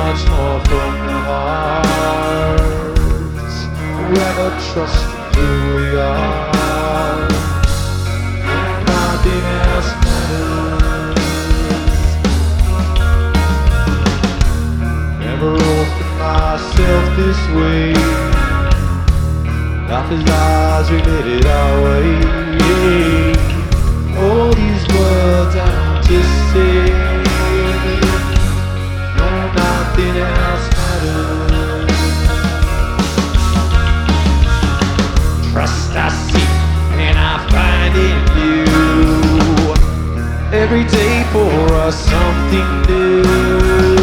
much more from the heart. Whoever trusts who we are, nothing else matters. Never opened myself this way. Life is lies related our way. All these words I'm just saying. No, nothing else matters. Trust I seek and I find in you. Every day for us something new.